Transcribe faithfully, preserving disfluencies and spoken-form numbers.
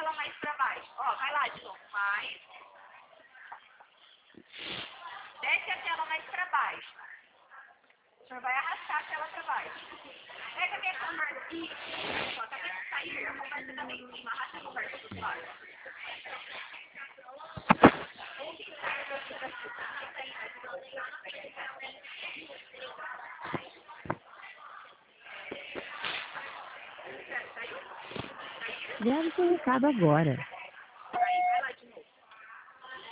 tela mais pra baixo. Ó, vai lá de novo. Mais. Desce a tela mais pra baixo. O senhor vai arrastar a tela pra baixo. Pega a minha conversa. Isso. Ó, tá vendo que saiu? A conversa tá lá em cima. Arrasta a conversa pro lado. Grave seu recado agora.